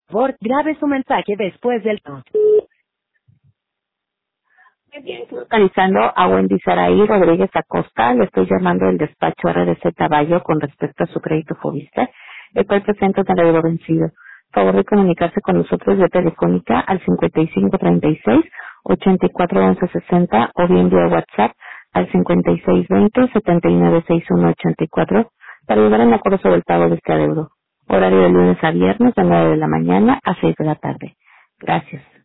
Por favor, grabe su mensaje después del tono. Muy bien, estoy localizando a Wendy Saraí Rodríguez Acosta. Le estoy llamando del despacho RDC Taballo con respecto a su crédito Fobiste, el cual presenta un deudor vencido. Favor de comunicarse con nosotros vía telefónica al 5536-841160 o bien vía WhatsApp al 5620-796184 para llegar a un acuerdo sobre el pago de este adeudo. Horario de lunes a viernes de 9 de la mañana a 6 de la tarde. Gracias.